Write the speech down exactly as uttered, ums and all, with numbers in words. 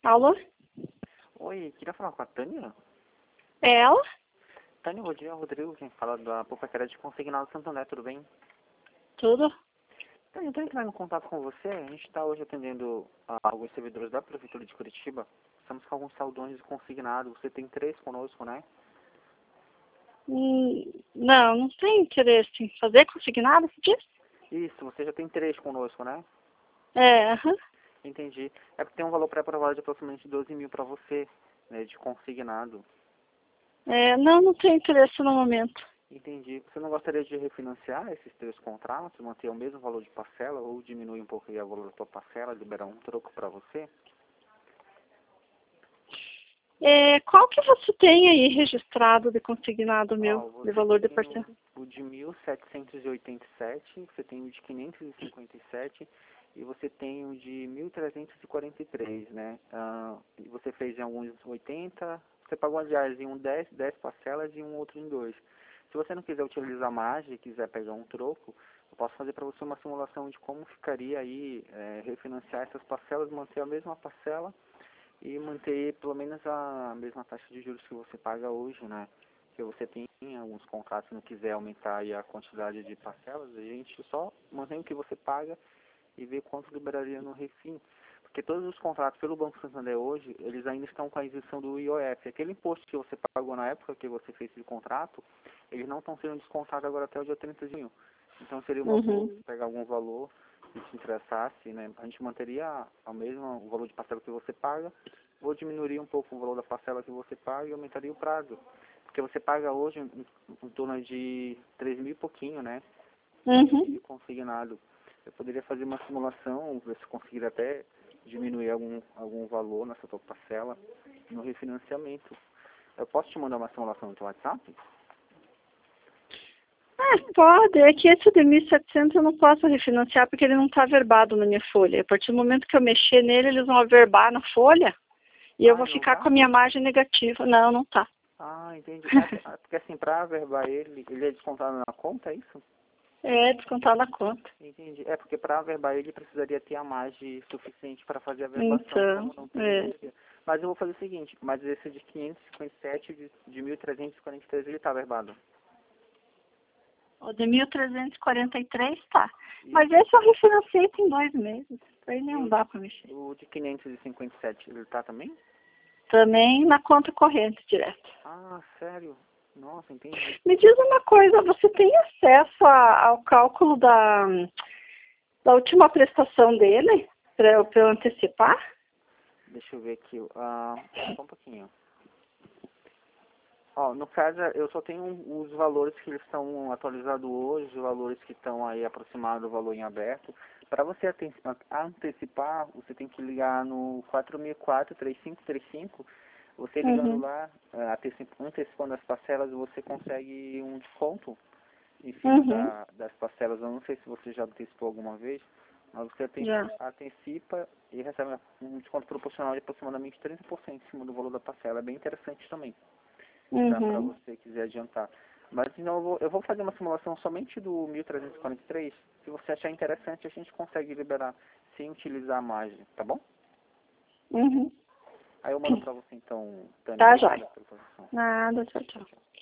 Alô? Oi, queria falar com a Tânia. É ela? Tânia, bom dia, Rodrigo, quem fala da Poupa de Consignado Santander, tudo bem? Tudo? Tânia, eu estou entrando em contato com você, a gente está hoje atendendo a alguns servidores da Prefeitura de Curitiba, estamos com alguns saldões de consignado, você tem três conosco, né? Hum, não, não tem interesse em fazer consignado, você disse? Isso, você já tem três conosco, né? É, aham. Entendi. É porque tem um valor pré-aprovado de aproximadamente doze mil para você, né, de consignado. É, não, não tem interesse no momento. Entendi. Você não gostaria de refinanciar esses três contratos, manter o mesmo valor de parcela ou diminuir um pouco aí o valor da sua parcela, liberar um troco para você? É, qual que você tem aí registrado de consignado meu, Ó, de você valor de tem parcela? o, o de mil setecentos e oitenta e sete, você tem o de quinhentos e cinquenta e sete e você tem o de mil trezentos e quarenta e três, né? Ah, e você fez em alguns oitenta, você pagou, aliás, em um dez, dez parcelas e um outro em dois. Se você não quiser utilizar margem e quiser pegar um troco, eu posso fazer para você uma simulação de como ficaria aí é, refinanciar essas parcelas, manter a mesma parcela e manter pelo menos a mesma taxa de juros que você paga hoje, né? Que você tem alguns contratos, se não quiser aumentar aí a quantidade de parcelas, a gente só mantém o que você paga e vê quanto liberaria no refim. Porque todos os contratos pelo Banco Santander hoje, eles ainda estão com a isenção do I O F. Aquele imposto que você pagou na época que você fez esse contrato, eles não estão sendo descontados agora até o dia trinta de junho. Então seria uma boa Uhum. pegar algum valor que te interessasse, né? A gente manteria a mesma, o valor de parcela que você paga, ou diminuiria um pouco o valor da parcela que você paga e aumentaria o prazo. Porque você paga hoje em, em torno de três mil e pouquinho, né? Uhum. De consignado. Eu poderia fazer uma simulação, ver se conseguir até diminuir algum, algum valor nessa tua parcela no refinanciamento. Eu posso te mandar uma simulação no teu WhatsApp? Ah, pode. É que esse de mil e setecentos eu não posso refinanciar porque ele não está averbado na minha folha. A partir do momento que eu mexer nele, eles vão averbar na folha e eu Ah, vou não ficar tá? com a minha margem negativa. Não, não tá. Ah, entendi. É, porque assim, para averbar ele, ele é descontado na conta, é isso? É, descontar na conta. Entendi. É porque para averbar ele precisaria ter a margem suficiente para fazer a averbação, Então, como não tem é. hoje em dia. Mas eu vou fazer o seguinte, mas esse de quinhentos e cinquenta e sete e de, de mil trezentos e quarenta e três ele está averbado. O de mil trezentos e quarenta e três tá. E, Mas esse eu refinanciei tem dois meses. Aí e não o, dá para mexer. o de quinhentos e cinquenta e sete ele está também? Também na conta corrente direto. Ah, sério? Nossa, entendi. Me diz uma coisa, você tem acesso a- ao cálculo da, da última prestação dele para eu, pra eu antecipar? Deixa eu ver aqui. Ah, só um pouquinho. Ó, no caso, eu só tenho os valores que eles estão atualizados hoje, os valores que estão aí aproximados do valor em aberto. Para você ante- antecipar, você tem que ligar no quatro seis quatro, três cinco três cinco. Você ligando Uhum. lá, eh, anteci- antecipando as parcelas, você consegue um desconto em cima Uhum. da, das parcelas. Eu não sei se você já antecipou alguma vez, mas você aten- Já. antecipa e recebe um desconto proporcional de aproximadamente trinta por cento em cima do valor da parcela. É bem interessante também para Uhum. você quiser adiantar. Mas então eu vou, eu vou fazer uma simulação somente do mil trezentos e quarenta e três. Se você achar interessante, a gente consegue liberar sem utilizar a margem, tá bom? Uhum. Aí eu mando para você então, Tânia. Tá, Obrigado jóia. pela atenção. Nada, tchau, Tchau, tchau. tchau.